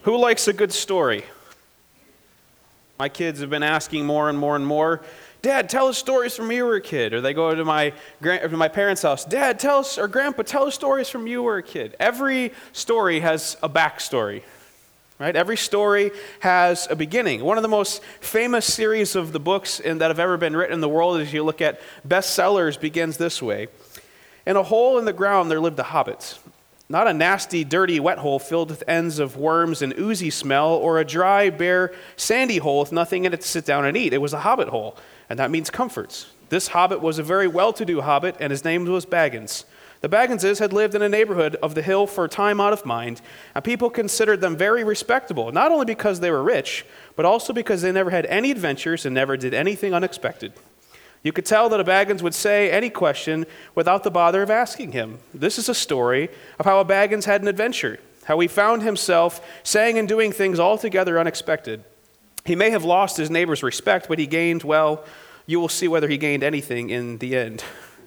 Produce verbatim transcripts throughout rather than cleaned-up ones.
Who likes a good story? My kids have been asking more and more and more, Dad, tell us stories from when you were a kid. Or they go to my grand, to my parents' house, Dad, tell us, or Grandpa, tell us stories from when you were a kid. Every story has a backstory, right? Every story has a beginning. One of the most famous series of the books in, that have ever been written in the world, as you look at bestsellers, begins this way. In a hole in the ground there lived a hobbit. Not a nasty, dirty, wet hole filled with ends of worms and oozy smell, or a dry, bare, sandy hole with nothing in it to sit down and eat. It was a hobbit hole, and that means comforts. This hobbit was a very well-to-do hobbit, and his name was Baggins. The Bagginses had lived in a neighborhood of the hill for a time out of mind, and people considered them very respectable, not only because they were rich, but also because they never had any adventures and never did anything unexpected. You could tell that a Baggins would say any question without the bother of asking him. This is a story of how a Baggins had an adventure, how he found himself saying and doing things altogether unexpected. He may have lost his neighbor's respect, but he gained, well, you will see whether he gained anything in the end.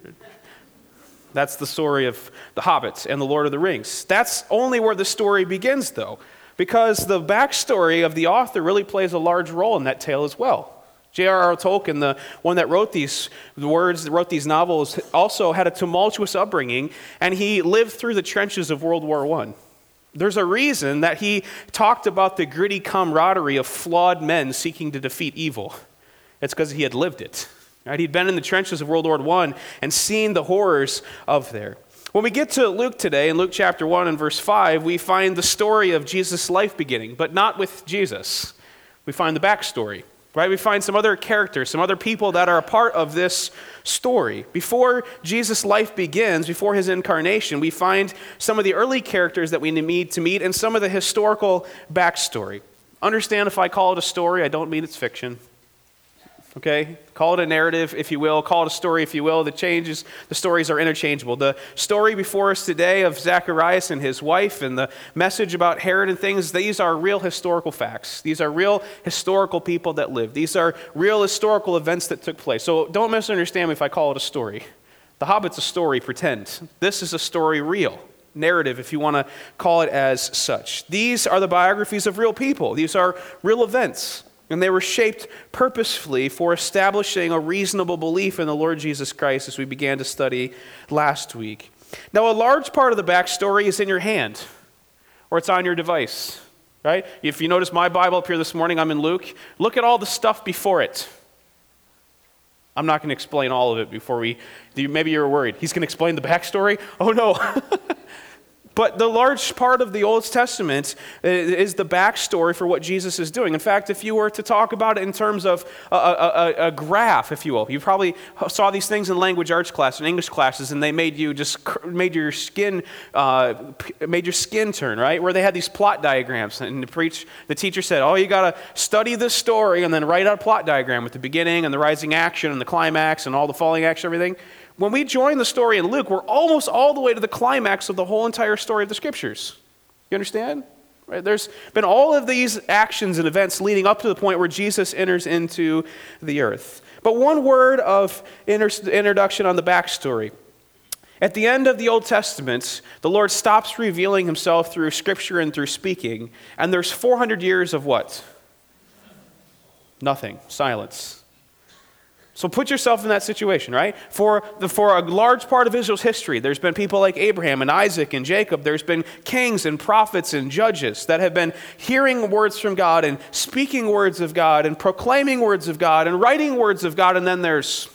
That's the story of the Hobbits and the Lord of the Rings. That's only where the story begins, though, because the backstory of the author really plays a large role in that tale as well. J R R Tolkien, the one that wrote these words, that wrote these novels, also had a tumultuous upbringing, and he lived through the trenches of World War One. There's a reason that he talked about the gritty camaraderie of flawed men seeking to defeat evil. It's because he had lived it. Right? He'd been in the trenches of World War One and seen the horrors of there. When we get to Luke today, in Luke chapter one and verse five, we find the story of Jesus' life beginning, but not with Jesus. We find the backstory. Right? We find some other characters, some other people that are a part of this story. Before Jesus' life begins, before his incarnation, we find some of the early characters that we need to meet and some of the historical backstory. Understand, if I call it a story, I don't mean it's fiction. Okay? Call it a narrative, if you will. Call it a story, if you will. The changes, the stories are interchangeable. The story before us today of Zacharias and his wife and the message about Herod and things, these are real historical facts. These are real historical people that lived. These are real historical events that took place. So don't misunderstand me if I call it a story. The Hobbit's a story, pretend. This is a story real. Narrative, if you want to call it as such. These are the biographies of real people. These are real events. And they were shaped purposefully for establishing a reasonable belief in the Lord Jesus Christ, as we began to study last week. Now, a large part of the backstory is in your hand, or it's on your device, right? If you notice my Bible up here this morning, I'm in Luke. Look at all the stuff before it. I'm not going to explain all of it before we, maybe you're worried. He's going to explain the backstory? Oh, no. But the large part of the Old Testament is the backstory for what Jesus is doing. In fact, if you were to talk about it in terms of a, a, a graph, if you will, you probably saw these things in language arts class and English classes, and they made you just made your skin uh, made your skin turn, right? Where they had these plot diagrams, and the preach the teacher said, "Oh, you got to study this story and then write out a plot diagram with the beginning and the rising action and the climax and all the falling action, everything." When we join the story in Luke, we're almost all the way to the climax of the whole entire story of the Scriptures. You understand? Right? There's been all of these actions and events leading up to the point where Jesus enters into the earth. But one word of inter- introduction on the backstory. At the end of the Old Testament, the Lord stops revealing himself through Scripture and through speaking, and there's four hundred years of what? Nothing. Silence. So put yourself in that situation, right? For the, for a large part of Israel's history, there's been people like Abraham and Isaac and Jacob. There's been kings and prophets and judges that have been hearing words from God and speaking words of God and proclaiming words of God and writing words of God, and then there's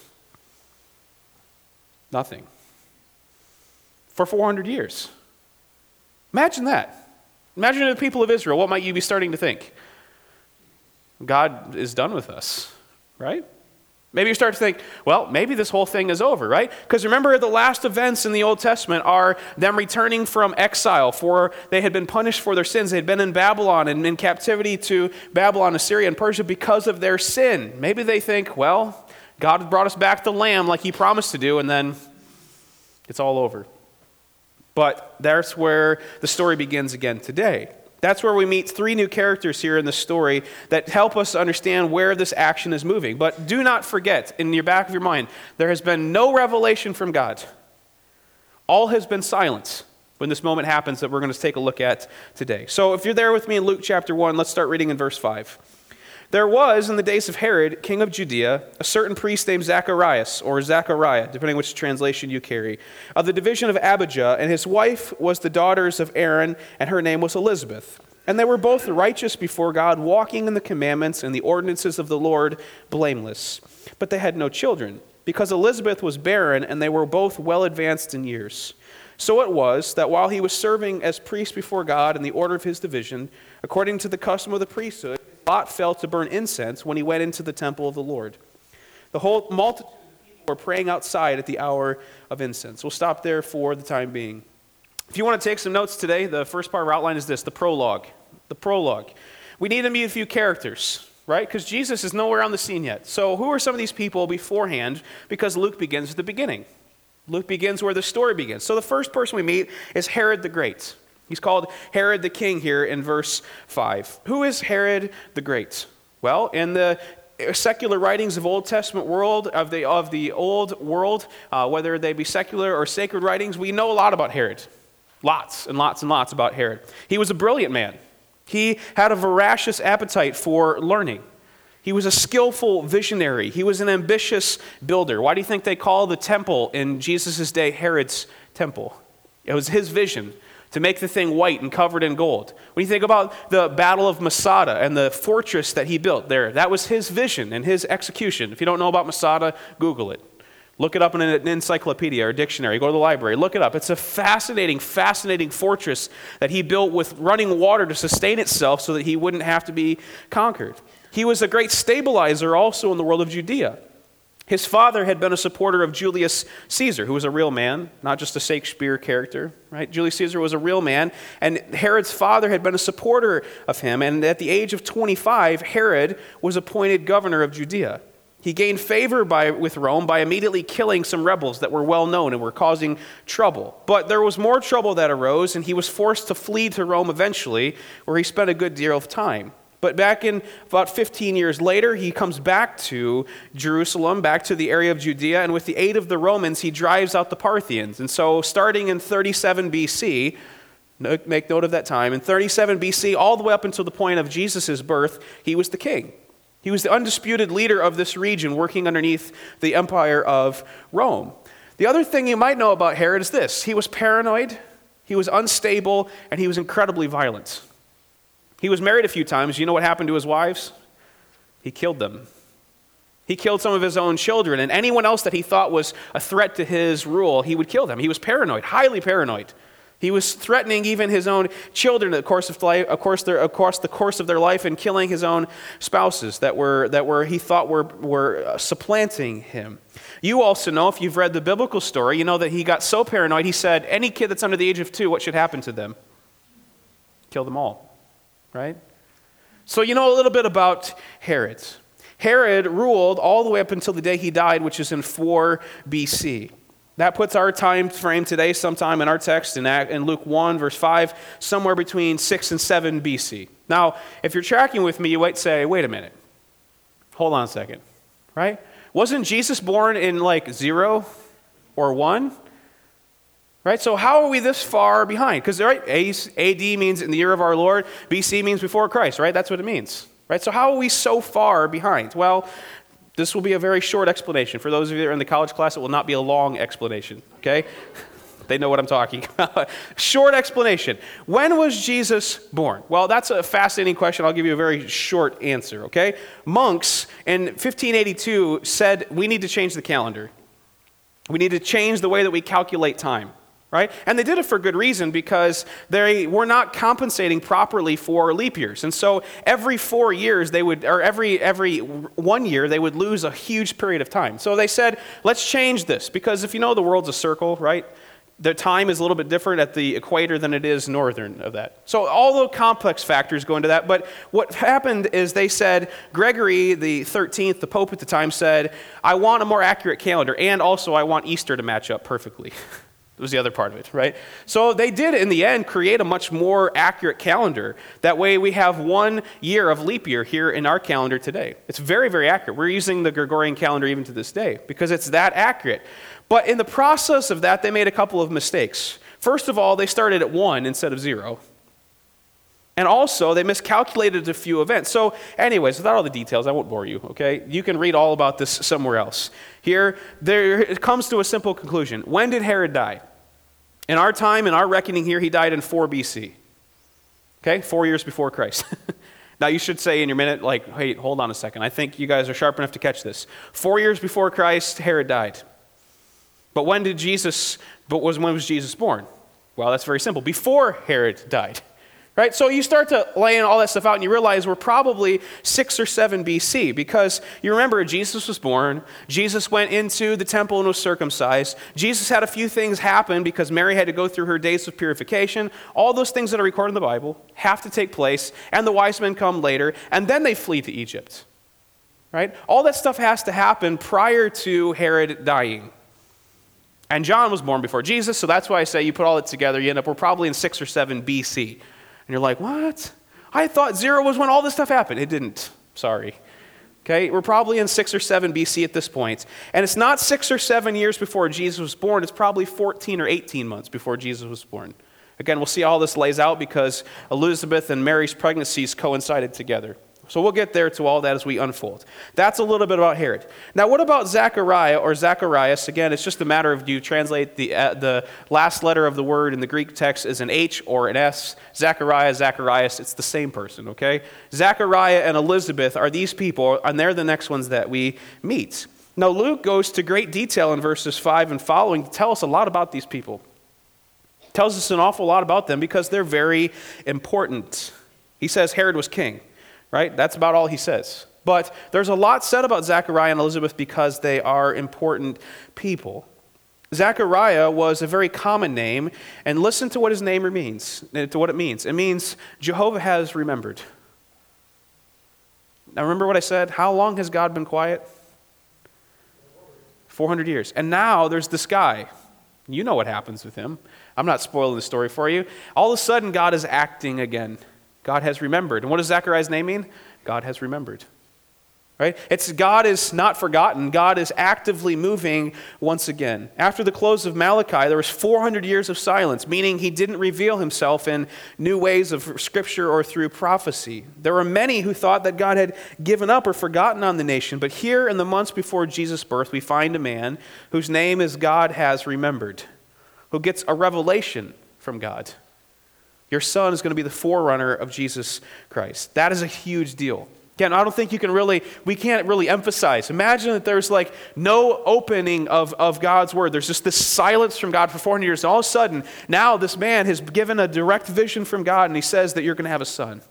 nothing. For four hundred years. Imagine that. Imagine the people of Israel. What might you be starting to think? God is done with us, right? Maybe you start to think, well, maybe this whole thing is over, right? Because remember, the last events in the Old Testament are them returning from exile, for they had been punished for their sins. They had been in Babylon and in captivity to Babylon, Assyria, and Persia because of their sin. Maybe they think, well, God brought us back the lamb like he promised to do, and then it's all over. But that's where the story begins again today. That's where we meet three new characters here in the story that help us understand where this action is moving. But do not forget, in your back of your mind, there has been no revelation from God. All has been silence. when this moment happens that we're going to take a look at today. So if you're there with me in Luke chapter one, let's start reading in verse five. There was, in the days of Herod, king of Judea, a certain priest named Zacharias, or Zechariah, depending which translation you carry, of the division of Abijah, and his wife was the daughters of Aaron, and her name was Elizabeth. And they were both righteous before God, walking in the commandments and the ordinances of the Lord, blameless. But they had no children, because Elizabeth was barren, and they were both well advanced in years. So it was that while he was serving as priest before God in the order of his division, according to the custom of the priesthood, Lot fell to burn incense when he went into the temple of the Lord. The whole multitude of people were praying outside at the hour of incense. We'll stop there for the time being. If you want to take some notes today, the first part of our outline is this, the prologue. The prologue. We need to meet a few characters, right? Because Jesus is nowhere on the scene yet. So who are some of these people beforehand? Because Luke begins at the beginning. Luke begins where the story begins. So the first person we meet is Herod the Great. He's called Herod the King here in verse five. Who is Herod the Great? Well, in the secular writings of Old Testament world, of the, of the old world, uh, whether they be secular or sacred writings, we know a lot about Herod. Lots and lots and lots about Herod. He was a brilliant man. He had a voracious appetite for learning. He was a skillful visionary. He was an ambitious builder. Why do you think they call the temple in Jesus' day Herod's temple? It was his vision to make the thing white and covered in gold. When you think about the Battle of Masada and the fortress that he built there, that was his vision and his execution. If you don't know about Masada, Google it. Look it up in an encyclopedia or dictionary. Go to the library. Look it up. It's a fascinating, fascinating fortress that he built with running water to sustain itself so that he wouldn't have to be conquered. He was a great stabilizer also in the world of Judea. His father had been a supporter of Julius Caesar, who was a real man, not just a Shakespeare character, right? Julius Caesar was a real man, and Herod's father had been a supporter of him, and at the age of twenty-five, Herod was appointed governor of Judea. He gained favor by, with Rome by immediately killing some rebels that were well known and were causing trouble. But there was more trouble that arose, and he was forced to flee to Rome eventually, where he spent a good deal of time. But back in about fifteen years later, he comes back to Jerusalem, back to the area of Judea, and with the aid of the Romans, he drives out the Parthians. And so starting in thirty-seven B C, make note of that time, in thirty-seven B C, all the way up until the point of Jesus' birth, he was the king. He was the undisputed leader of this region, working underneath the empire of Rome. The other thing you might know about Herod is this. He was paranoid, he was unstable, and he was incredibly violent. He was married a few times. You know what happened to his wives? He killed them. He killed some of his own children, and anyone else that he thought was a threat to his rule, he would kill them. He was paranoid, highly paranoid. He was threatening even his own children in the course of life, of course, their, of course, the course of their life, and killing his own spouses that were that were he thought were were supplanting him. You also know, if you've read the biblical story, you know that he got so paranoid. He said, "Any kid that's under the age of two, what should happen to them? Kill them all." Right? So you know a little bit about Herod. Herod ruled all the way up until the day he died, which is in four B C. That puts our time frame today sometime in our text in, in Luke one, verse five, somewhere between six and seven B C. Now, if you're tracking with me, you might say, wait a minute. Hold on a second. Right? Wasn't Jesus born in like zero or one? Right? So how are we this far behind? Because right, A D means in the year of our Lord, B C means before Christ, right? That's what it means. Right? So how are we so far behind? Well, this will be a very short explanation. For those of you that are in the college class, it will not be a long explanation, okay? They know what I'm talking about. Short explanation. When was Jesus born? Well, that's a fascinating question. I'll give you a very short answer, okay? Monks in fifteen eighty-two said we need to change the calendar. We need to change the way that we calculate time. Right? And they did it for good reason, because they were not compensating properly for leap years. And so every four years they would, or every every one year they would lose a huge period of time. So they said, let's change this, because if you know the world's a circle, right? The time is a little bit different at the equator than it is northern of that. So all the complex factors go into that. But what happened is they said, Gregory the thirteenth, the Pope at the time, said, I want a more accurate calendar, and also I want Easter to match up perfectly. Was the other part of it, right? So they did, in the end, create a much more accurate calendar. That way we have one year of leap year here in our calendar today. It's very, very accurate. We're using the Gregorian calendar even to this day because it's that accurate. But in the process of that, they made a couple of mistakes. First of all, they started at one instead of zero. And also, they miscalculated a few events. So anyways, without all the details, I won't bore you, okay? You can read all about this somewhere else. Here, there, it comes to a simple conclusion. When did Herod die? In our time, in our reckoning here, he died in four B C. Okay, four years before Christ. Now, you should say in your minute, like, hey, hold on a second. I think you guys are sharp enough to catch this. Four years before Christ, Herod died. But when did Jesus, but was when was Jesus born? Well, that's very simple. Before Herod died. Right? So you start to lay in all that stuff out and you realize we're probably six or seven B C because you remember Jesus was born, Jesus went into the temple and was circumcised, Jesus had a few things happen because Mary had to go through her days of purification. All those things that are recorded in the Bible have to take place, and the wise men come later, and then they flee to Egypt. Right? All that stuff has to happen prior to Herod dying. And John was born before Jesus, so that's why I say you put all it together, you end up, we're probably in six or seven B C. And you're like, what? I thought zero was when all this stuff happened. It didn't. Sorry. Okay, we're probably in six or seven B C at this point. And it's not six or seven years before Jesus was born. It's probably fourteen or eighteen months before Jesus was born. Again, we'll see how this lays out because Elizabeth and Mary's pregnancies coincided together. So we'll get there to all that as we unfold. That's a little bit about Herod. Now, what about Zechariah or Zacharias? Again, it's just a matter of do you translate the uh, the last letter of the word in the Greek text as an H or an S. Zechariah, Zacharias, it's the same person, okay? Zechariah and Elizabeth are these people, and they're the next ones that we meet. Now, Luke goes to great detail in verses five and following to tell us a lot about these people. Tells us an awful lot about them because they're very important. He says Herod was king. Right? That's about all he says. But there's a lot said about Zechariah and Elizabeth because they are important people. Zechariah was a very common name, and listen to what his name means, to what it means. It means Jehovah has remembered. Now remember what I said? How long has God been quiet? four hundred years. And now there's this guy. You know what happens with him. I'm not spoiling the story for you. All of a sudden, God is acting again. God has remembered. And what does Zechariah's name mean? God has remembered. Right? It's God is not forgotten. God is actively moving once again. After the close of Malachi, there was four hundred years of silence, meaning he didn't reveal himself in new ways of scripture or through prophecy. There were many who thought that God had given up or forgotten on the nation, but here in the months before Jesus' birth, we find a man whose name is God has remembered, who gets a revelation from God. Your son is going to be the forerunner of Jesus Christ. That is a huge deal. Again, I don't think you can really, we can't really emphasize. Imagine that there's like no opening of, of God's word. There's just this silence from God for four hundred years. And all of a sudden, now this man has given a direct vision from God and he says that you're going to have a son.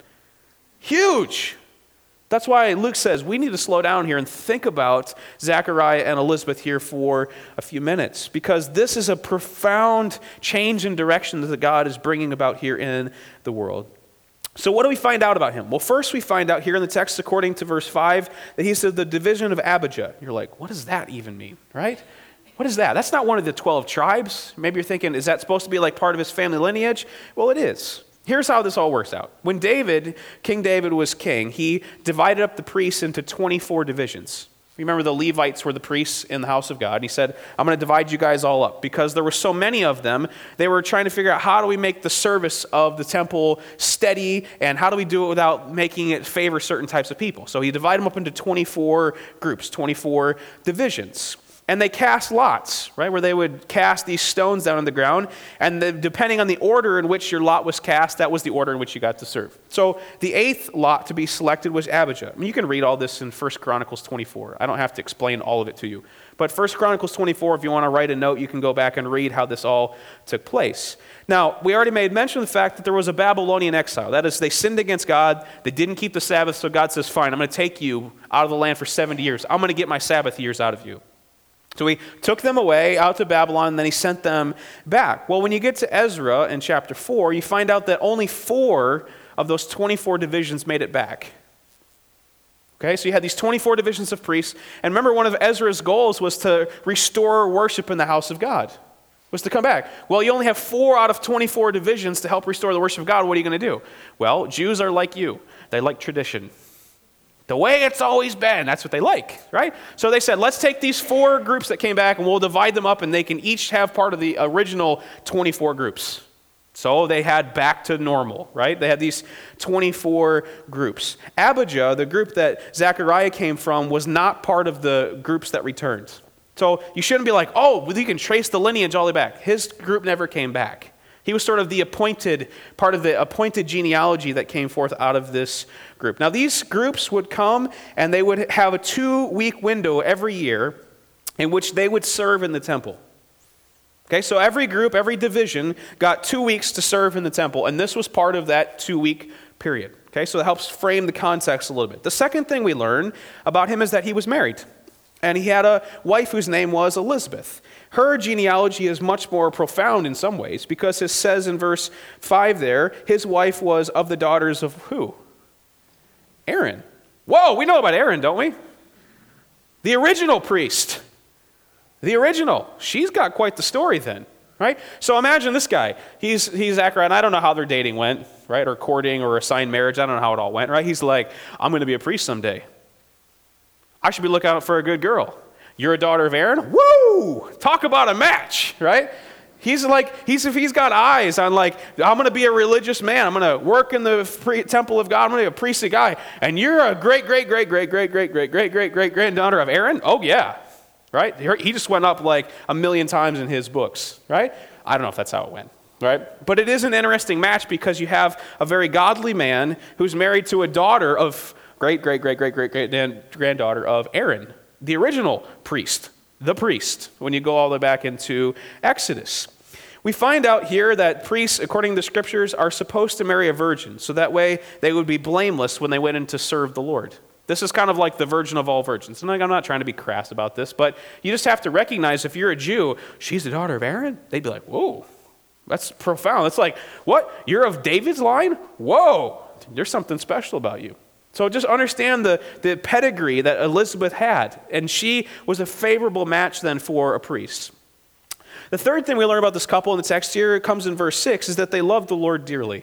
Huge. That's why Luke says we need to slow down here and think about Zechariah and Elizabeth here for a few minutes, because this is a profound change in direction that God is bringing about here in the world. So what do we find out about him? Well, first we find out here in the text, according to verse five, that he said the division of Abijah. You're like, what does that even mean, right? What is that? That's not one of the twelve tribes. Maybe you're thinking, is that supposed to be like part of his family lineage? Well, it is. Here's how this all works out. When David, King David was king, he divided up the priests into twenty-four divisions. Remember the Levites were the priests in the house of God. And he said, I'm going to divide you guys all up. Because there were so many of them, they were trying to figure out how do we make the service of the temple steady, and how do we do it without making it favor certain types of people. So he divided them up into twenty-four groups, twenty-four divisions. And they cast lots, right, where they would cast these stones down on the ground, and the, depending on the order in which your lot was cast, that was the order in which you got to serve. So the eighth lot to be selected was Abijah. I mean, you can read all this in First Chronicles twenty-four. I don't have to explain all of it to you. But First Chronicles twenty-four, if you want to write a note, you can go back and read how this all took place. Now, we already made mention of the fact that there was a Babylonian exile. That is, they sinned against God. They didn't keep the Sabbath, so God says, fine, I'm going to take you out of the land for seventy years. I'm going to get my Sabbath years out of you. So he took them away out to Babylon, and then he sent them back. Well, when you get to Ezra in chapter four, you find out that only four of those twenty-four divisions made it back. Okay, so you had these twenty-four divisions of priests, and remember one of Ezra's goals was to restore worship in the house of God, was to come back. Well, you only have four out of twenty-four divisions to help restore the worship of God. What are you going to do? Well, Jews are like you. They like tradition. The way it's always been. That's what they like, right? So they said, let's take these four groups that came back and we'll divide them up and they can each have part of the original twenty-four groups. So they had back to normal, right? They had these twenty-four groups. Abijah, the group that Zechariah came from, was not part of the groups that returned. So you shouldn't be like, oh, well, you can trace the lineage all the way back. His group never came back. He was sort of the appointed, part of the appointed genealogy that came forth out of this group. Now, these groups would come and they would have a two-week window every year in which they would serve in the temple. Okay, so every group, every division got two weeks to serve in the temple, and this was part of that two-week period. Okay, so it helps frame the context a little bit. The second thing we learn about him is that he was married, and he had a wife whose name was Elizabeth. Her genealogy is much more profound in some ways, because it says in verse five there, his wife was of the daughters of who? Aaron. Whoa, we know about Aaron, don't we? The original priest. The original. She's got quite the story then, right? So imagine this guy. He's he's Zechariah, and I don't know how their dating went, right? Or courting or assigned marriage. I don't know how it all went, right? He's like, I'm going to be a priest someday. I should be looking out for a good girl. You're a daughter of Aaron? Woo! Talk about a match, right? He's like, he's if he's got eyes on like, I'm going to be a religious man. I'm going to work in the free temple of God. I'm going to be a priestly guy. And you're a great, great, great, great, great, great, great, great, great, great granddaughter of Aaron? Oh, yeah. Right? He just went up like a million times in his books, right? I don't know if that's how it went, right? But it is an interesting match because you have a very godly man who's married to a daughter of great, great, great, great, great, great granddaughter of Aaron, the original priest, the priest, when you go all the way back into Exodus. We find out here that priests, according to the scriptures, are supposed to marry a virgin, so that way they would be blameless when they went in to serve the Lord. This is kind of like the virgin of all virgins. And I'm not trying to be crass about this, but you just have to recognize if you're a Jew, she's the daughter of Aaron. They'd be like, whoa, that's profound. It's like, what? You're of David's line? Whoa, there's something special about you. So just understand the, the pedigree that Elizabeth had. And she was a favorable match then for a priest. The third thing we learn about this couple in the text here, it comes in verse six, is that they loved the Lord dearly.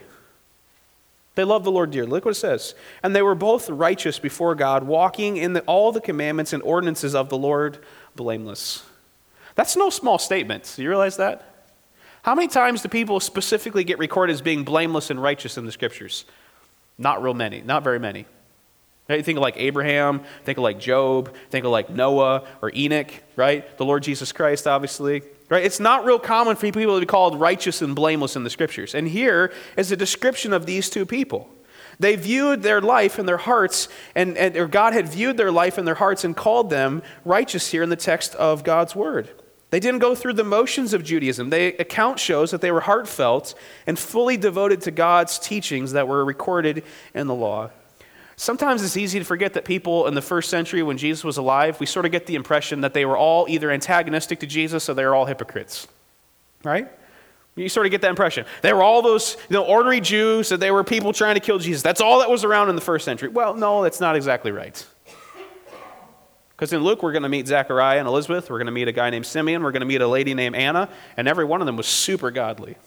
They loved the Lord dearly. Look what it says. And they were both righteous before God, walking in the, all the commandments and ordinances of the Lord blameless. That's no small statement. Do you realize that? How many times do people specifically get recorded as being blameless and righteous in the scriptures? Not real many. Not very many. Right? Think of like Abraham, think of like Job, think of like Noah or Enoch, right? The Lord Jesus Christ, obviously. Right? It's not real common for people to be called righteous and blameless in the scriptures. And here is a description of these two people. They viewed their life and their hearts, and, and or God had viewed their life and their hearts and called them righteous here in the text of God's word. They didn't go through the motions of Judaism. The account shows that they were heartfelt and fully devoted to God's teachings that were recorded in the law. Sometimes it's easy to forget that people in the first century when Jesus was alive, we sort of get the impression that they were all either antagonistic to Jesus or they were all hypocrites, right? You sort of get that impression. They were all those you know, ordinary Jews, that they were people trying to kill Jesus. That's all that was around in the first century. Well, no, that's not exactly right. Because in Luke, we're going to meet Zechariah and Elizabeth. We're going to meet a guy named Simeon. We're going to meet a lady named Anna. And every one of them was super godly.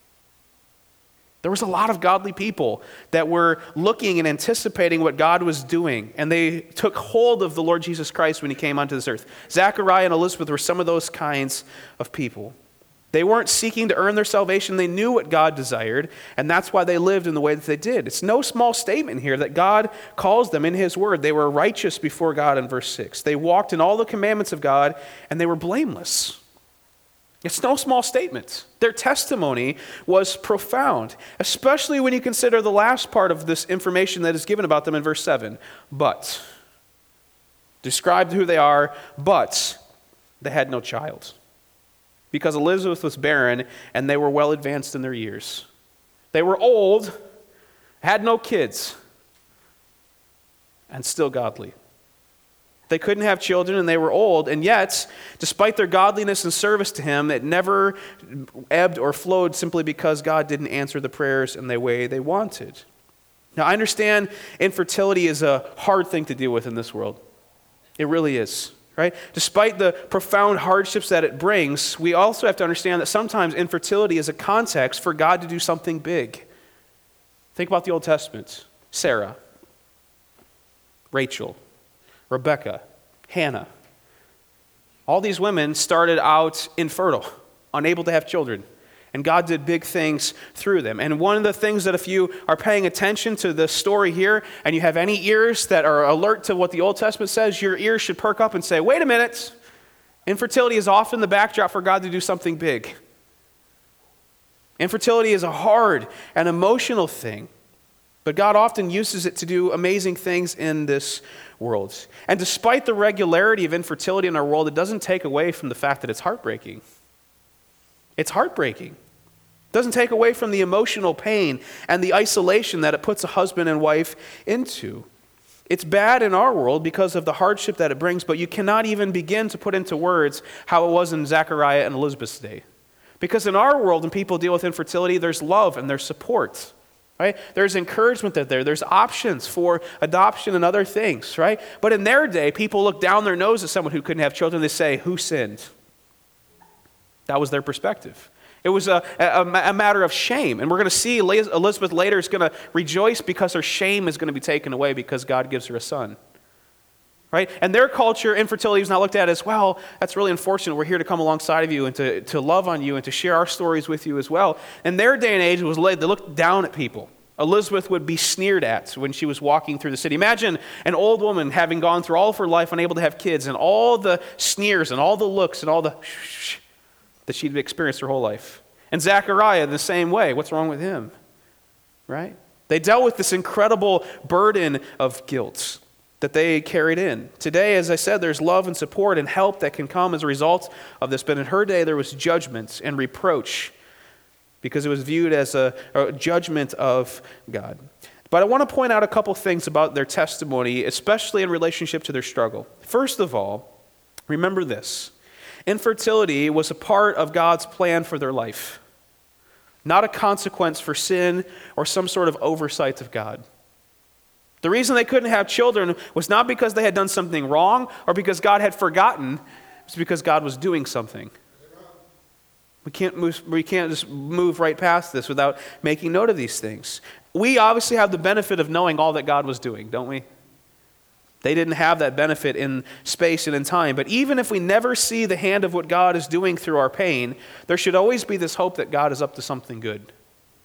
There was a lot of godly people that were looking and anticipating what God was doing, and they took hold of the Lord Jesus Christ when he came onto this earth. Zechariah and Elizabeth were some of those kinds of people. They weren't seeking to earn their salvation. They knew what God desired, and that's why they lived in the way that they did. It's no small statement here that God calls them in his word. They were righteous before God in verse six. They walked in all the commandments of God, and they were blameless. It's no small statement. Their testimony was profound, especially when you consider the last part of this information that is given about them in verse seven. But, described who they are, but they had no child. Because Elizabeth was barren and they were well advanced in their years. They were old, had no kids, and still godly. They couldn't have children and they were old, and yet, despite their godliness and service to him, it never ebbed or flowed simply because God didn't answer the prayers in the way they wanted. Now, I understand infertility is a hard thing to deal with in this world. It really is, right? Despite the profound hardships that it brings, we also have to understand that sometimes infertility is a context for God to do something big. Think about the Old Testament. Sarah. Rachel, Rebecca, Hannah. All these women started out infertile, unable to have children. And God did big things through them. And one of the things that if you are paying attention to the story here and you have any ears that are alert to what the Old Testament says, your ears should perk up and say, wait a minute. Infertility is often the backdrop for God to do something big. Infertility is a hard and emotional thing. But God often uses it to do amazing things in this world. And despite the regularity of infertility in our world, it doesn't take away from the fact that it's heartbreaking. It's heartbreaking. It doesn't take away from the emotional pain and the isolation that it puts a husband and wife into. It's bad in our world because of the hardship that it brings, but you cannot even begin to put into words how it was in Zechariah and Elizabeth's day. Because in our world, when people deal with infertility, there's love and there's support. Right? There's encouragement that there. There's options for adoption and other things, right? But in their day, people look down their nose at someone who couldn't have children. They say, who sinned? That was their perspective. It was a, a, a matter of shame. And we're going to see Elizabeth later is going to rejoice because her shame is going to be taken away because God gives her a son. Right? And their culture, infertility is not looked at as, well, that's really unfortunate. We're here to come alongside of you and to, to love on you and to share our stories with you as well. In their day and age, it was laid, they looked down at people. Elizabeth would be sneered at when she was walking through the city. Imagine an old woman having gone through all of her life unable to have kids and all the sneers and all the looks and all the shh that she'd experienced her whole life. And Zechariah, the same way. What's wrong with him? Right? They dealt with this incredible burden of guilt that they carried in. Today, as I said, there's love and support and help that can come as a result of this. But in her day, there was judgment and reproach because it was viewed as a, a judgment of God. But I want to point out a couple things about their testimony, especially in relationship to their struggle. First of all, remember this. Infertility was a part of God's plan for their life, not a consequence for sin or some sort of oversight of God. The reason they couldn't have children was not because they had done something wrong or because God had forgotten. It was because God was doing something. We can't move, we can't just move right past this without making note of these things. We obviously have the benefit of knowing all that God was doing, don't we? They didn't have that benefit in space and in time. But even if we never see the hand of what God is doing through our pain, there should always be this hope that God is up to something good.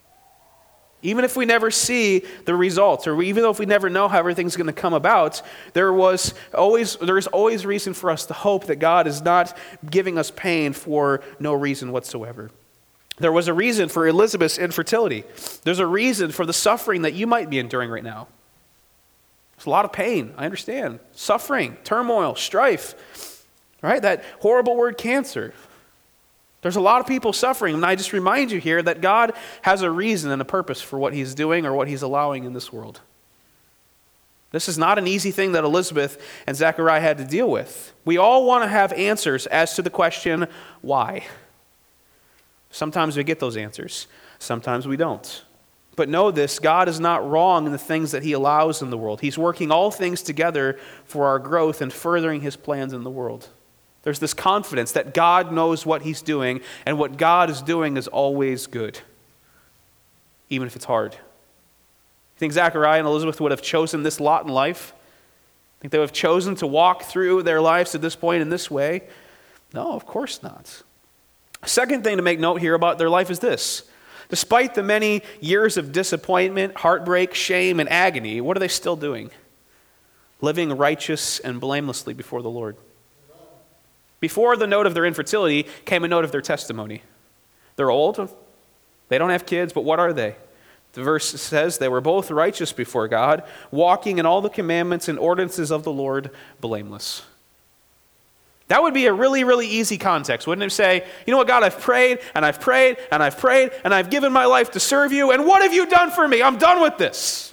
Even if we never see the results, or even though if we never know how everything's going to come about, there was always there is always reason for us to hope that God is not giving us pain for no reason whatsoever. There was a reason for Elizabeth's infertility. There's a reason for the suffering that you might be enduring right now. There's a lot of pain, I understand. Suffering, turmoil, strife, right? That horrible word cancer. There's a lot of people suffering, and I just remind you here that God has a reason and a purpose for what he's doing or what he's allowing in this world. This is not an easy thing that Elizabeth and Zechariah had to deal with. We all want to have answers as to the question, why? Sometimes we get those answers. Sometimes we don't. But know this, God is not wrong in the things that he allows in the world. He's working all things together for our growth and furthering his plans in the world. There's this confidence that God knows what he's doing, and what God is doing is always good, even if it's hard. You think Zechariah and Elizabeth would have chosen this lot in life? Think they would have chosen to walk through their lives to this point in this way? No, of course not. Second thing to make note here about their life is this. Despite the many years of disappointment, heartbreak, shame, and agony, what are they still doing? Living righteous and blamelessly before the Lord. Before the note of their infertility came a note of their testimony. They're old. They don't have kids, but what are they? The verse says they were both righteous before God, walking in all the commandments and ordinances of the Lord blameless. That would be a really, really easy context, wouldn't it? Say, you know what, God, I've prayed, and I've prayed, and I've prayed, and I've given my life to serve you, and what have you done for me? I'm done with this.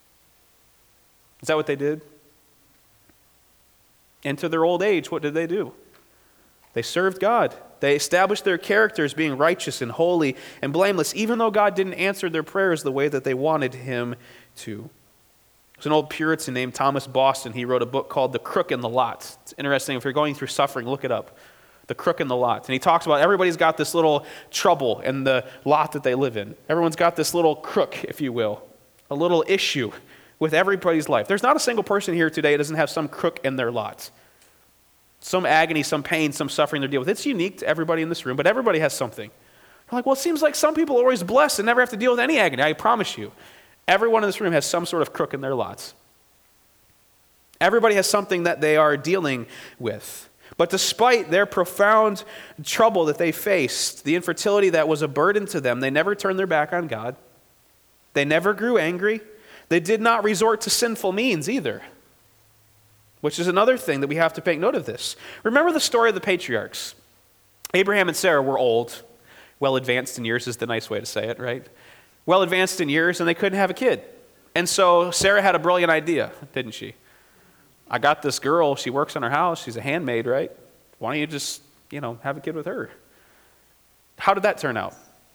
Is that what they did? Into their old age, what did they do? They served God. They established their character as being righteous and holy and blameless, even though God didn't answer their prayers the way that they wanted him to. There's an old Puritan named Thomas Boston. He wrote a book called The Crook in the Lot. It's interesting. If you're going through suffering, look it up. The Crook in the Lot. And he talks about everybody's got this little trouble in the lot that they live in. Everyone's got this little crook, if you will, a little issue with everybody's life. There's not a single person here today that doesn't have some crook in their lot. Some agony, some pain, some suffering they're dealing with. It's unique to everybody in this room, but everybody has something. You're like, well, it seems like some people are always blessed and never have to deal with any agony. I promise you, everyone in this room has some sort of crook in their lots. Everybody has something that they are dealing with. But despite their profound trouble that they faced, the infertility that was a burden to them, they never turned their back on God. They never grew angry. They did not resort to sinful means either, which is another thing that we have to take note of this. Remember the story of the patriarchs. Abraham and Sarah were old. Well advanced in years is the nice way to say it, right? Well advanced in years, and they couldn't have a kid. And so Sarah had a brilliant idea, didn't she? I got this girl, she works in our house, she's a handmaid, right? Why don't you just, you know, have a kid with her? How did that turn out?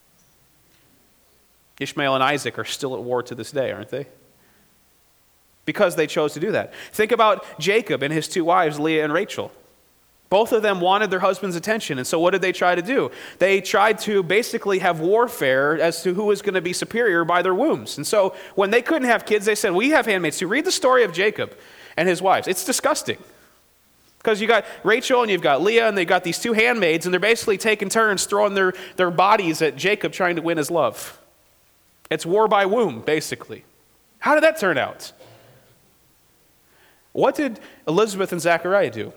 Ishmael and Isaac are still at war to this day, aren't they? Because they chose to do that. Think about Jacob and his two wives, Leah and Rachel. Both of them wanted their husband's attention, and so what did they try to do? They tried to basically have warfare as to who was going to be superior by their wombs. And so when they couldn't have kids, they said, we have handmaids too. Read the story of Jacob and his wives. It's disgusting. Because you got Rachel and you've got Leah, and they've got these two handmaids, and they're basically taking turns throwing their, their bodies at Jacob trying to win his love. It's war by womb, basically. How did that turn out? What did Elizabeth and Zechariah do?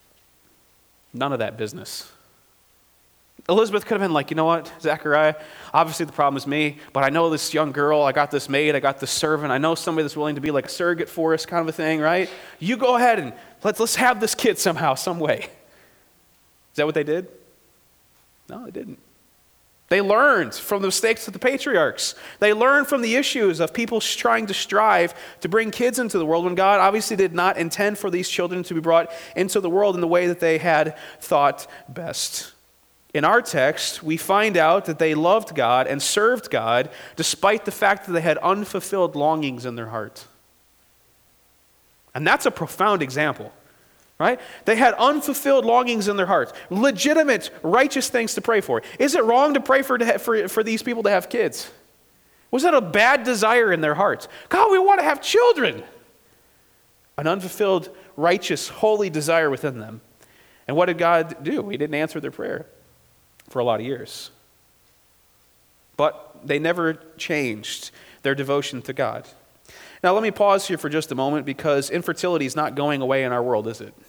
None of that business. Elizabeth could have been like, you know what, Zechariah, obviously the problem is me, but I know this young girl, I got this maid, I got this servant, I know somebody that's willing to be like a surrogate for us kind of a thing, right? You go ahead and let's, let's have this kid somehow, some way. Is that what they did? No, they didn't. They learned from the mistakes of the patriarchs. They learned from the issues of people trying to strive to bring kids into the world when God obviously did not intend for these children to be brought into the world in the way that they had thought best. In our text, we find out that they loved God and served God despite the fact that they had unfulfilled longings in their heart. And that's a profound example. Right? They had unfulfilled longings in their hearts, legitimate, righteous things to pray for. Is it wrong to pray for, to have, for, for these people to have kids? Was that a bad desire in their hearts? God, we want to have children. An unfulfilled, righteous, holy desire within them. And what did God do? He didn't answer their prayer for a lot of years. But they never changed their devotion to God. Now let me pause here for just a moment, because infertility is not going away in our world, is it?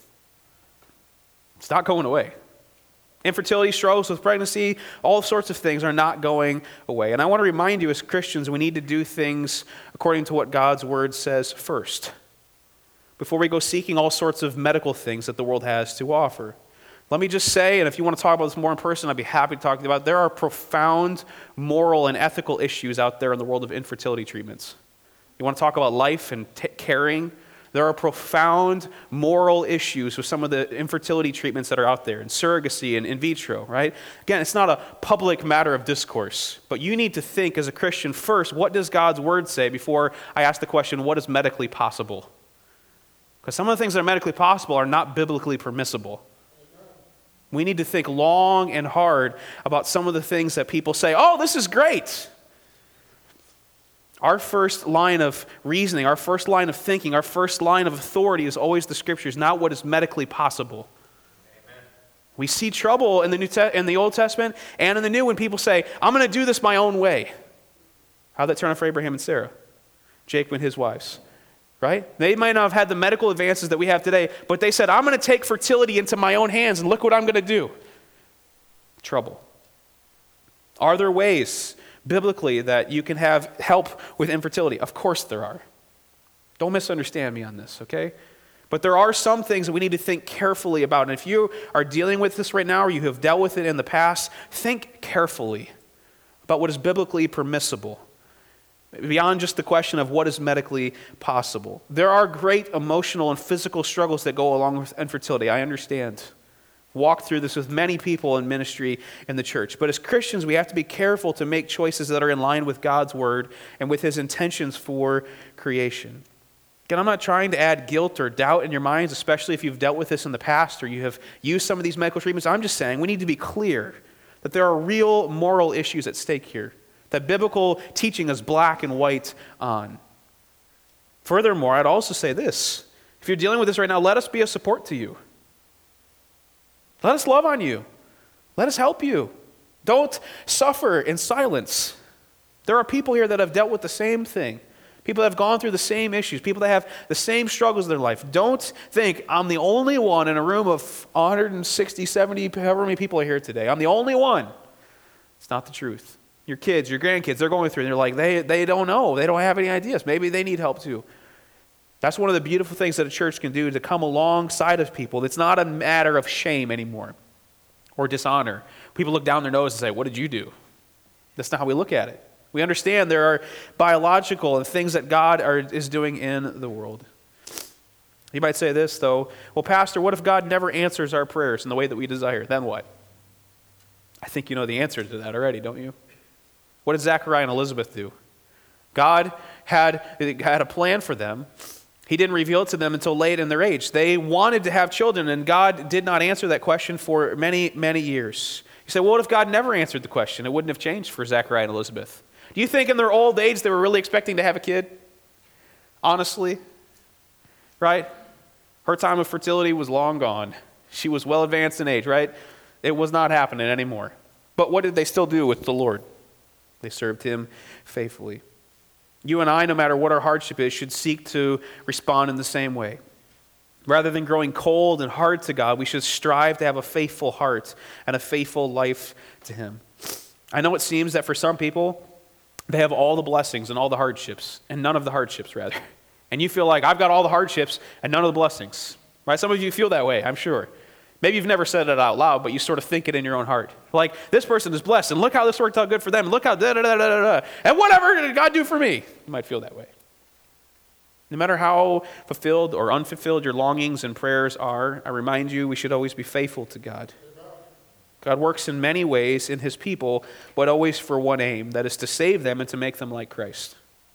It's not going away. Infertility, struggles with pregnancy, all sorts of things are not going away. And I want to remind you as Christians, we need to do things according to what God's word says first, before we go seeking all sorts of medical things that the world has to offer. Let me just say, and if you want to talk about this more in person, I'd be happy to talk to you about it. There are profound moral and ethical issues out there in the world of infertility treatments. You want to talk about life and t- caring? There are profound moral issues with some of the infertility treatments that are out there, and surrogacy and in vitro, right? Again, it's not a public matter of discourse, but you need to think as a Christian first, what does God's word say before I ask the question, what is medically possible? Because some of the things that are medically possible are not biblically permissible. We need to think long and hard about some of the things that people say, oh, this is great. Our first line of reasoning, our first line of thinking, our first line of authority is always the Scriptures, not what is medically possible. Amen. We see trouble in the New Te- in the Old Testament and in the New when people say, I'm going to do this my own way. How'd that turn out for Abraham and Sarah? Jacob and his wives, right? They might not have had the medical advances that we have today, but they said, I'm going to take fertility into my own hands, and look what I'm going to do. Trouble. Are there ways biblically that you can have help with infertility? Of course there are. Don't misunderstand me on this, okay? But there are some things that we need to think carefully about. And if you are dealing with this right now, or you have dealt with it in the past, think carefully about what is biblically permissible, beyond just the question of what is medically possible. There are great emotional and physical struggles that go along with infertility. I understand. Walked through this with many people in ministry in the church. But as Christians, we have to be careful to make choices that are in line with God's word and with his intentions for creation. Again, I'm not trying to add guilt or doubt in your minds, especially if you've dealt with this in the past or you have used some of these medical treatments. I'm just saying we need to be clear that there are real moral issues at stake here, that biblical teaching is black and white on. Furthermore, I'd also say this. If you're dealing with this right now, let us be a support to you. Let us love on you. Let us help you. Don't suffer in silence. There are people here that have dealt with the same thing. People that have gone through the same issues. People that have the same struggles in their life. Don't think I'm the only one in a room of one hundred sixty, seventy, however many people are here today. I'm the only one. It's not the truth. Your kids, your grandkids, they're going through and they're like, they, they don't know. They don't have any ideas. Maybe they need help too. That's one of the beautiful things that a church can do, to come alongside of people. It's not a matter of shame anymore or dishonor. People look down their nose and say, what did you do? That's not how we look at it. We understand there are biological and things that God are, is doing in the world. You might say this, though. Well, Pastor, what if God never answers our prayers in the way that we desire? Then what? I think you know the answer to that already, don't you? What did Zechariah and Elizabeth do? God had, had a plan for them. He didn't reveal it to them until late in their age. They wanted to have children, and God did not answer that question for many, many years. You say, well, what if God never answered the question? It wouldn't have changed for Zechariah and Elizabeth. Do you think in their old age they were really expecting to have a kid? Honestly? Right? Her time of fertility was long gone. She was well advanced in age, right? It was not happening anymore. But what did they still do with the Lord? They served him faithfully. You and I, no matter what our hardship is, should seek to respond in the same way. Rather than growing cold and hard to God, we should strive to have a faithful heart and a faithful life to him. I know it seems that for some people, they have all the blessings and all the hardships, and none of the hardships, rather. And you feel like, I've got all the hardships and none of the blessings. Right? Some of you feel that way, I'm sure. Maybe you've never said it out loud, but you sort of think it in your own heart. Like, this person is blessed, and look how this worked out good for them, and look how da-da-da-da-da-da, and whatever did God do for me? You might feel that way. No matter how fulfilled or unfulfilled your longings and prayers are, I remind you, we should always be faithful to God. God works in many ways in his people, but always for one aim, that is to save them and to make them like Christ.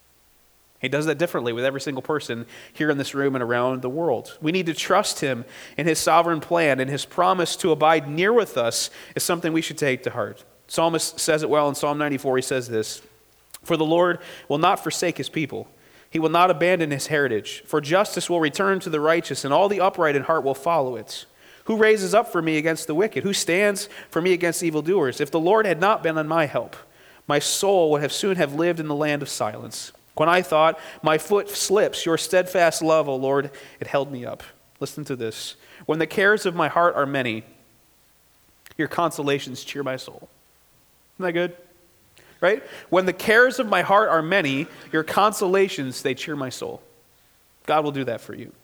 He does that differently with every single person here in this room and around the world. We need to trust him in his sovereign plan, and his promise to abide near with us is something we should take to heart. Psalmist says it well in Psalm ninety-four. He says this, "For the Lord will not forsake his people. He will not abandon his heritage. For justice will return to the righteous, and all the upright in heart will follow it. Who raises up for me against the wicked? Who stands for me against evildoers? If the Lord had not been on my help, my soul would have soon have lived in the land of silence. When I thought, my foot slips, your steadfast love, O Lord, it held me up." Listen to this. "When the cares of my heart are many, your consolations cheer my soul." Isn't that good? Right? When the cares of my heart are many, your consolations, they cheer my soul. God will do that for you.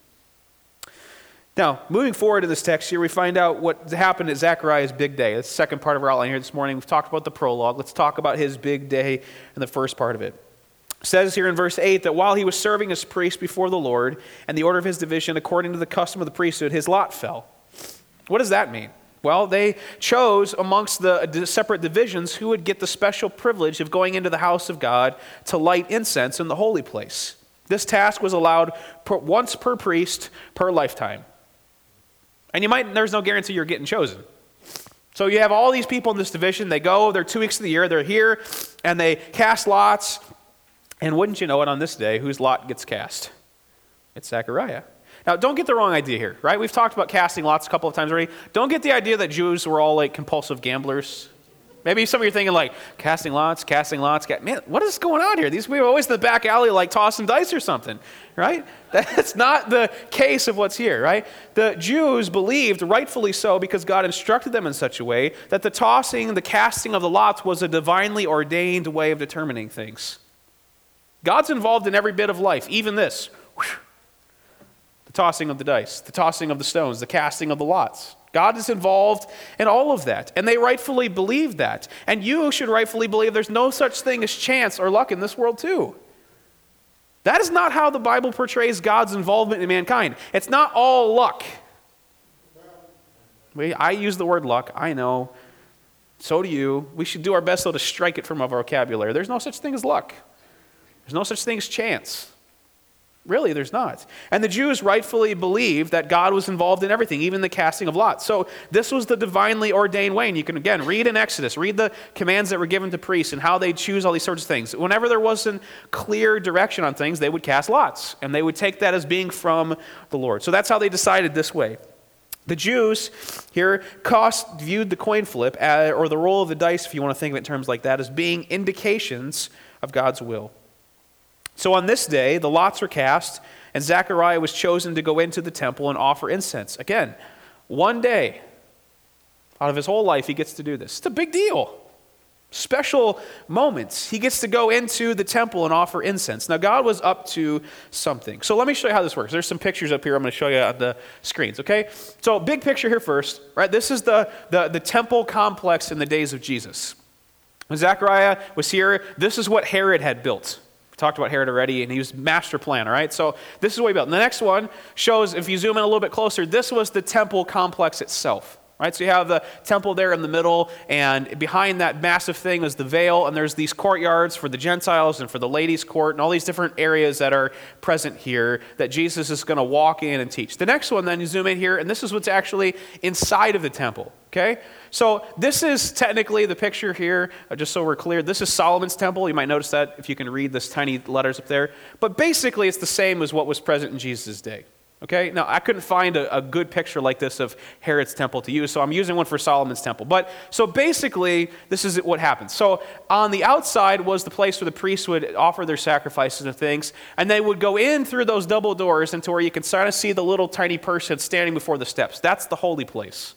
Now, moving forward in this text here, we find out what happened at Zechariah's big day. That's the second part of our outline here this morning. We've talked about the prologue. Let's talk about his big day in the first part of it. It says here in verse eight that while he was serving as priest before the Lord and the order of his division according to the custom of the priesthood, his lot fell. What does that mean? Well, they chose amongst the separate divisions who would get the special privilege of going into the house of God to light incense in the holy place. This task was allowed per, once per priest per lifetime. And you might, there's no guarantee you're getting chosen. So you have all these people in this division. They go, they're two weeks of the year, they're here, and they cast lots. And wouldn't you know it, on this day, whose lot gets cast? It's Zechariah. Now, don't get the wrong idea here, right? We've talked about casting lots a couple of times already. Don't get the idea that Jews were all like compulsive gamblers. Maybe some of you are thinking like, casting lots, casting lots. Ca-. Man, what is going on here? These people are always in the back alley like tossing dice or something, right? That's not the case of what's here, right? The Jews believed, rightfully so, because God instructed them in such a way, that the tossing, the casting of the lots was a divinely ordained way of determining things. God's involved in every bit of life, even this. The tossing of the dice, the tossing of the stones, the casting of the lots. God is involved in all of that, and they rightfully believe that. And you should rightfully believe there's no such thing as chance or luck in this world too. That is not how the Bible portrays God's involvement in mankind. It's not all luck. We, I use the word luck, I know. So do you. We should do our best, though, to strike it from our vocabulary. There's no such thing as luck. There's no such thing as chance. Really, there's not. And the Jews rightfully believed that God was involved in everything, even the casting of lots. So this was the divinely ordained way. And you can, again, read in Exodus, read the commands that were given to priests and how they choose all these sorts of things. Whenever there wasn't clear direction on things, they would cast lots. And they would take that as being from the Lord. So that's how they decided this way. The Jews here cost, viewed the coin flip, uh, or the roll of the dice, if you want to think of it in terms like that, as being indications of God's will. So on this day, the lots were cast, and Zechariah was chosen to go into the temple and offer incense. Again, one day out of his whole life, he gets to do this. It's a big deal. Special moments. He gets to go into the temple and offer incense. Now, God was up to something. So let me show you how this works. There's some pictures up here I'm going to show you on the screens, okay? So big picture here first, right? This is the, the, the temple complex in the days of Jesus. When Zechariah was here, this is what Herod had built. We talked about Herod already, and he was master plan, all right? So this is what he built. And the next one shows, if you zoom in a little bit closer, this was the temple complex itself. Right, so you have the temple there in the middle, and behind that massive thing is the veil, and there's these courtyards for the Gentiles and for the ladies' court, and all these different areas that are present here that Jesus is going to walk in and teach. The next one, then, you zoom in here, and this is what's actually inside of the temple, okay? So this is technically the picture here, uh, just so we're clear. This is Solomon's temple. You might notice that if you can read this tiny letters up there. But basically, it's the same as what was present in Jesus' day. Okay, now I couldn't find a, a good picture like this of Herod's temple to use, so I'm using one for Solomon's temple. But so basically, this is what happens. So on the outside was the place where the priests would offer their sacrifices and things, and they would go in through those double doors into where you can sort of see the little tiny person standing before the steps. That's the holy place.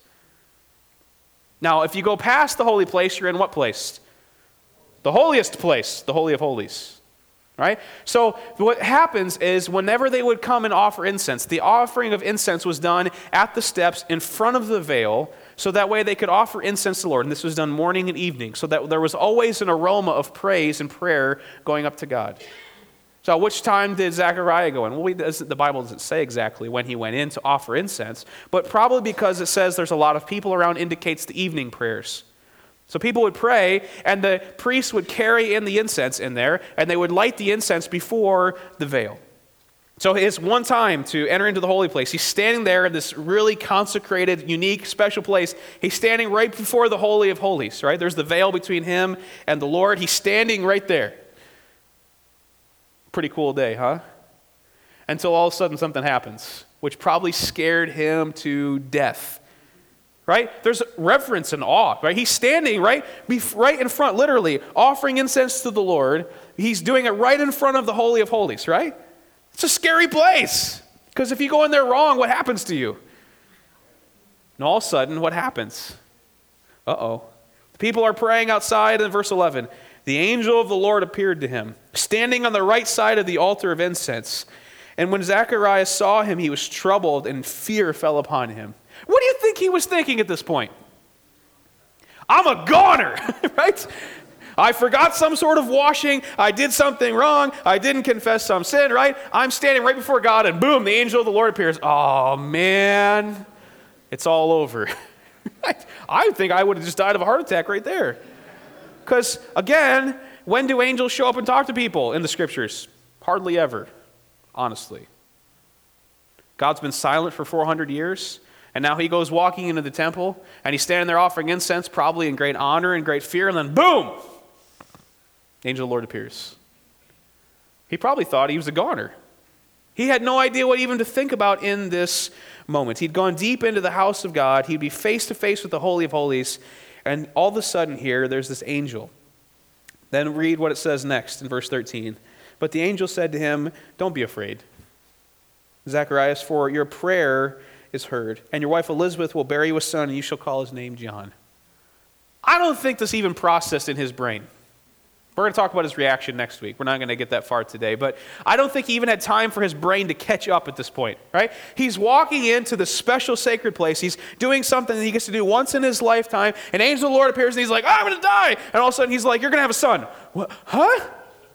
Now, if you go past the holy place, you're in what place? The holiest place, the Holy of Holies. Right? So what happens is whenever they would come and offer incense, the offering of incense was done at the steps in front of the veil, so that way they could offer incense to the Lord. And this was done morning and evening, so that there was always an aroma of praise and prayer going up to God. So which time did Zechariah go in? Well, we, the Bible doesn't say exactly when he went in to offer incense, but probably because it says there's a lot of people around indicates the evening prayers. So people would pray, and the priests would carry in the incense in there, and they would light the incense before the veil. So it's one time to enter into the holy place. He's standing there in this really consecrated, unique, special place. He's standing right before the Holy of Holies, right? There's the veil between him and the Lord. He's standing right there. Pretty cool day, huh? Until all of a sudden something happens, which probably scared him to death. Right? There's reverence and awe, right? He's standing right, right in front, literally, offering incense to the Lord. He's doing it right in front of the Holy of Holies, right? It's a scary place, because if you go in there wrong, what happens to you? And all of a sudden, what happens? Uh-oh. The people are praying outside in verse eleven. The angel of the Lord appeared to him, standing on the right side of the altar of incense. And when Zechariah saw him, he was troubled, and fear fell upon him. What do you think he was thinking at this point? I'm a goner, right? I forgot some sort of washing. I did something wrong. I didn't confess some sin, right? I'm standing right before God, and boom, the angel of the Lord appears. Oh, man, it's all over. I think I would have just died of a heart attack right there. Because, again, when do angels show up and talk to people in the Scriptures? Hardly ever, honestly. God's been silent for four hundred years. And now he goes walking into the temple, and he's standing there offering incense, probably in great honor and great fear, and then boom, the angel of the Lord appears. He probably thought he was a goner. He had no idea what even to think about in this moment. He'd gone deep into the house of God. He'd be face to face with the Holy of Holies, and all of a sudden here, there's this angel. Then read what it says next in verse thirteen. But the angel said to him, "Don't be afraid, Zacharias, for your prayer is heard, and your wife Elizabeth will bear you a son, and you shall call his name John." I don't think this even processed in his brain. We're going to talk about his reaction next week. We're not going to get that far today, but I don't think he even had time for his brain to catch up at this point, right? He's walking into the special sacred place. He's doing something that he gets to do once in his lifetime. An angel of the Lord appears, and he's like, "Oh, I'm going to die." And all of a sudden, he's like, "You're going to have a son." What? Huh?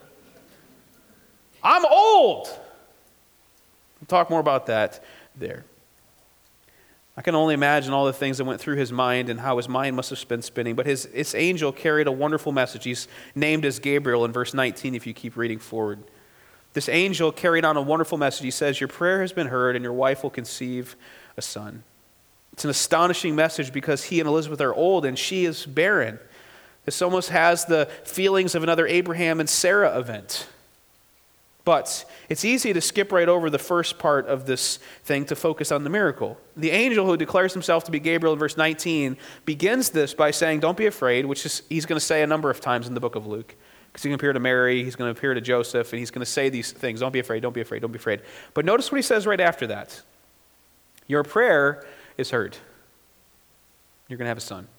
I'm old. We'll talk more about that there. I can only imagine all the things that went through his mind and how his mind must have been spinning. But his, his angel carried a wonderful message. He's named as Gabriel in verse nineteen if you keep reading forward. This angel carried on a wonderful message. He says, your prayer has been heard and your wife will conceive a son. It's an astonishing message because he and Elizabeth are old and she is barren. This almost has the feelings of another Abraham and Sarah event. But it's easy to skip right over the first part of this thing to focus on the miracle. The angel who declares himself to be Gabriel in verse nineteen begins this by saying, don't be afraid, which is he's going to say a number of times in the book of Luke. Because he's going to appear to Mary, he's going to appear to Joseph, and he's going to say these things. Don't be afraid, don't be afraid, don't be afraid. But notice what he says right after that. Your prayer is heard. You're going to have a son.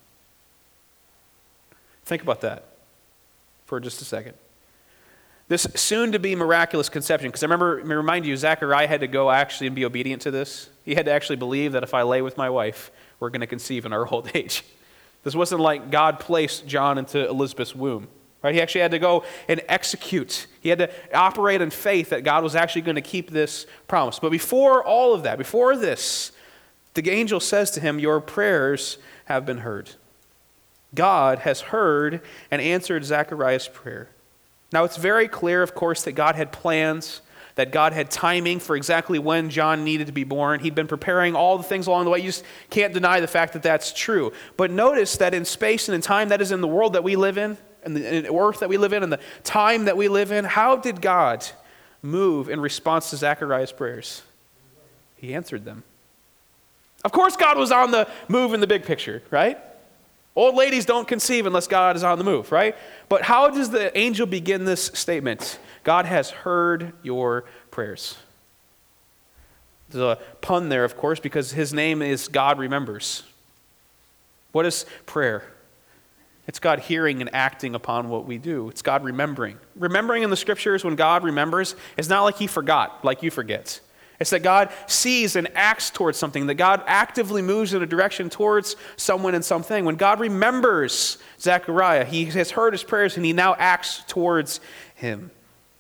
Think about that for just a second. This soon-to-be miraculous conception, because I remember, I remind you, Zechariah had to go actually and be obedient to this. He had to actually believe that if I lay with my wife, we're going to conceive in our old age. This wasn't like God placed John into Elizabeth's womb. Right? He actually had to go and execute. He had to operate in faith that God was actually going to keep this promise. But before all of that, before this, the angel says to him, your prayers have been heard. God has heard and answered Zechariah's prayer. Now, it's very clear, of course, that God had plans, that God had timing for exactly when John needed to be born. He'd been preparing all the things along the way. You just can't deny the fact that that's true. But notice that in space and in time, that is in the world that we live in, and the earth that we live in, and the time that we live in, how did God move in response to Zechariah's prayers? He answered them. Of course, God was on the move in the big picture, right? Old ladies don't conceive unless God is on the move, right? But how does the angel begin this statement? God has heard your prayers. There's a pun there, of course, because his name is God remembers. What is prayer? It's God hearing and acting upon what we do. It's God remembering. Remembering in the scriptures, when God remembers, it's not like he forgot, like you forget. It's that God sees and acts towards something, that God actively moves in a direction towards someone and something. When God remembers Zechariah, he has heard his prayers and he now acts towards him.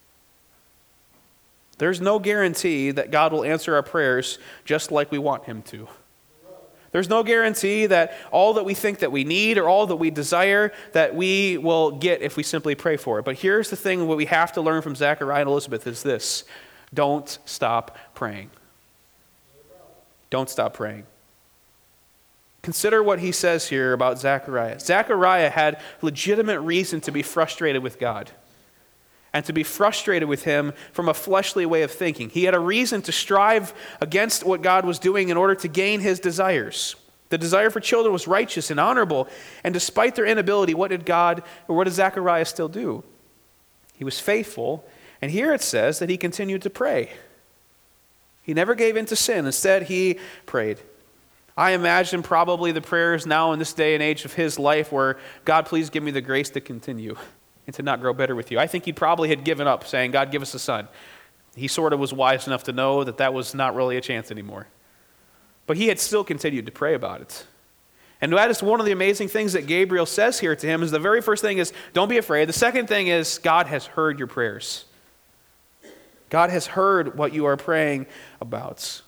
There's no guarantee that God will answer our prayers just like we want him to. There's no guarantee that all that we think that we need or all that we desire that we will get if we simply pray for it. But here's the thing, what we have to learn from Zechariah and Elizabeth is this. Don't stop praying. Don't stop praying. Consider what he says here about Zechariah. Zechariah had legitimate reason to be frustrated with God and to be frustrated with him from a fleshly way of thinking. He had a reason to strive against what God was doing in order to gain his desires. The desire for children was righteous and honorable, and despite their inability, what did God, or what did Zechariah still do? He was faithful, and here it says that he continued to pray. He never gave in to sin. Instead, he prayed. I imagine probably the prayers now in this day and age of his life were, God, please give me the grace to continue and to not grow better with you. I think he probably had given up saying, God, give us a son. He sort of was wise enough to know that that was not really a chance anymore. But he had still continued to pray about it. And that is one of the amazing things that Gabriel says here to him is the very first thing is, don't be afraid. The second thing is, God has heard your prayers. God has heard what you are praying about.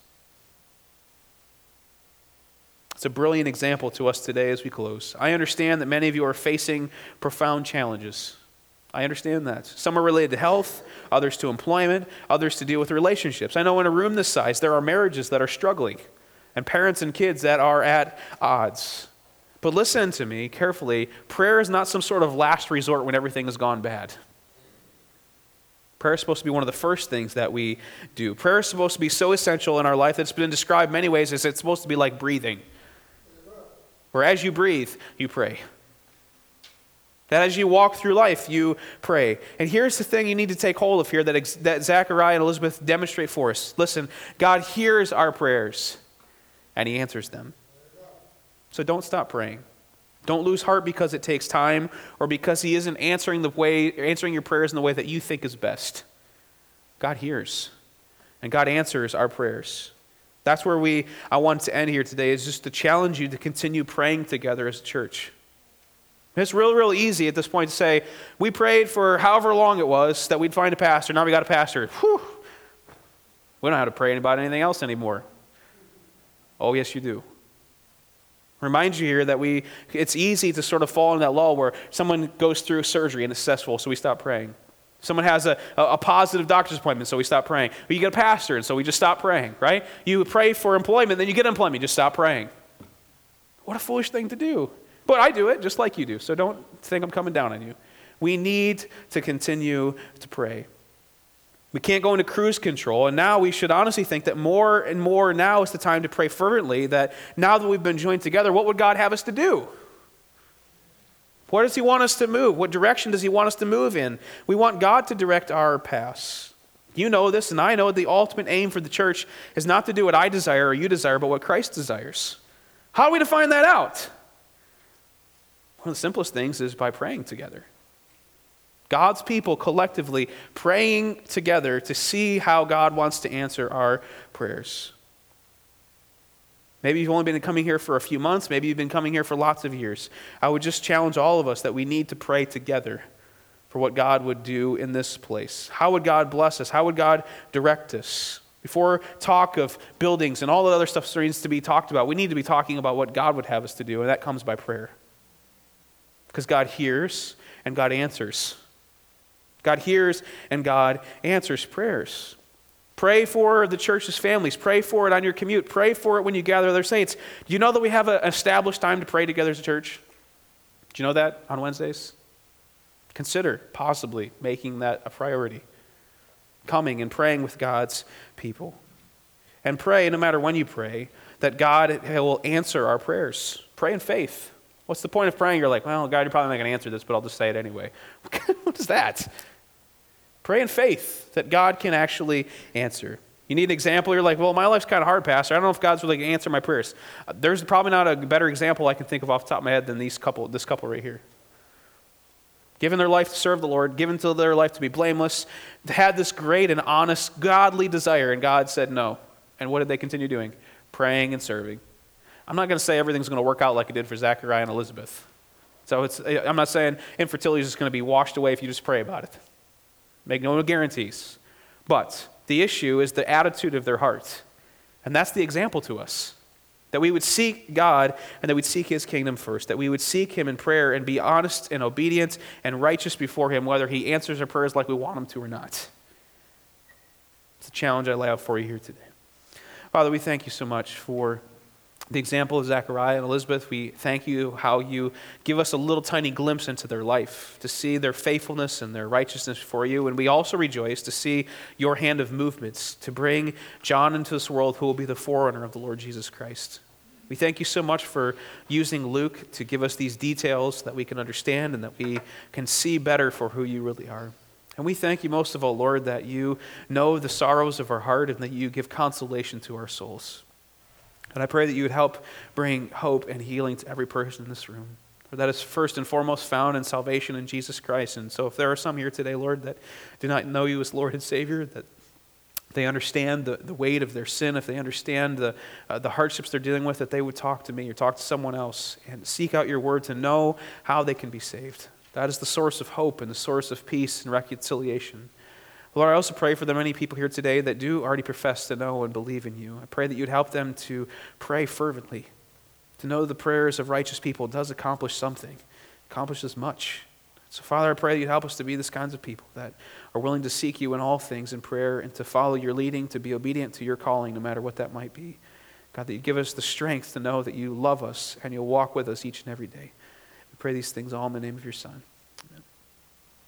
It's a brilliant example to us today as we close. I understand that many of you are facing profound challenges. I understand that. Some are related to health, others to employment, others to deal with relationships. I know in a room this size, there are marriages that are struggling and parents and kids that are at odds. But listen to me carefully. Prayer is not some sort of last resort when everything has gone bad. Prayer is supposed to be one of the first things that we do. Prayer is supposed to be so essential in our life that it's been described many ways as it's supposed to be like breathing. Where as you breathe, you pray. That as you walk through life, you pray. And here's the thing you need to take hold of here that, ex- that Zechariah and Elizabeth demonstrate for us. Listen, God hears our prayers, and he answers them. So don't stop praying. Don't lose heart because it takes time or because he isn't answering the way, answering your prayers in the way that you think is best. God hears, and God answers our prayers. That's where we I want to end here today, is just to challenge you to continue praying together as a church. It's real, real easy at this point to say, we prayed for however long it was that we'd find a pastor. Now we got a pastor. Whew. We don't have to pray about anything else anymore. Oh, yes, you do. Remind you here that we it's easy to sort of fall in that lull where someone goes through surgery and it's successful, so we stop praying. Someone has a, a, a positive doctor's appointment, so we stop praying. Or you get a pastor, and so we just stop praying, right? You pray for employment, then you get employment, you just stop praying. What a foolish thing to do. But I do it just like you do, so don't think I'm coming down on you. We need to continue to pray. We can't go into cruise control, and now we should honestly think that more and more now is the time to pray fervently, that now that we've been joined together, what would God have us to do? Where does he want us to move? What direction does he want us to move in? We want God to direct our paths. You know this, and I know the ultimate aim for the church is not to do what I desire or you desire, but what Christ desires. How do we define that out? One of the simplest things is by praying together. God's people collectively praying together to see how God wants to answer our prayers. Maybe you've only been coming here for a few months. Maybe you've been coming here for lots of years. I would just challenge all of us that we need to pray together for what God would do in this place. How would God bless us? How would God direct us? Before talk of buildings and all the other stuff needs to be talked about, we need to be talking about what God would have us to do, and that comes by prayer. Because God hears and God answers. God hears and God answers prayers. Pray for the church's families. Pray for it on your commute. Pray for it when you gather other saints. Do you know that we have an established time to pray together as a church? Do you know that on Wednesdays? Consider possibly making that a priority. Coming and praying with God's people. And pray, no matter when you pray, that God will answer our prayers. Pray in faith. What's the point of praying? You're like, well, God, you're probably not going to answer this, but I'll just say it anyway. What is that? Pray in faith that God can actually answer. You need an example. You're like, well, my life's kind of hard, Pastor. I don't know if God's really going to answer my prayers. Uh, there's probably not a better example I can think of off the top of my head than these couple, this couple right here. Given their life to serve the Lord, given to their life to be blameless, had this great and honest, godly desire, and God said no. And what did they continue doing? Praying and serving. I'm not going to say everything's going to work out like it did for Zachariah and Elizabeth. So it's, I'm not saying infertility is just going to be washed away if you just pray about it. Make no guarantees. But the issue is the attitude of their heart. And that's the example to us. That we would seek God and that we'd seek his kingdom first. That we would seek him in prayer and be honest and obedient and righteous before him, whether he answers our prayers like we want him to or not. It's a challenge I lay out for you here today. Father, we thank you so much for the example of Zechariah and Elizabeth. We thank you how you give us a little tiny glimpse into their life, to see their faithfulness and their righteousness for you. And we also rejoice to see your hand of movements to bring John into this world who will be the forerunner of the Lord Jesus Christ. We thank you so much for using Luke to give us these details that we can understand and that we can see better for who you really are. And we thank you most of all, Lord, that you know the sorrows of our heart and that you give consolation to our souls. And I pray that you would help bring hope and healing to every person in this room. For that is first and foremost found in salvation in Jesus Christ. And so if there are some here today, Lord, that do not know you as Lord and Savior, that they understand the, the weight of their sin, if they understand the, uh, the hardships they're dealing with, that they would talk to me or talk to someone else and seek out your word to know how they can be saved. That is the source of hope and the source of peace and reconciliation. Lord, I also pray for the many people here today that do already profess to know and believe in you. I pray that you'd help them to pray fervently, to know the prayers of righteous people does accomplish something, accomplishes much. So, Father, I pray that you'd help us to be this kinds of people that are willing to seek you in all things in prayer and to follow your leading, to be obedient to your calling, no matter what that might be. God, that you give us the strength to know that you love us and you'll walk with us each and every day. We pray these things all in the name of your Son.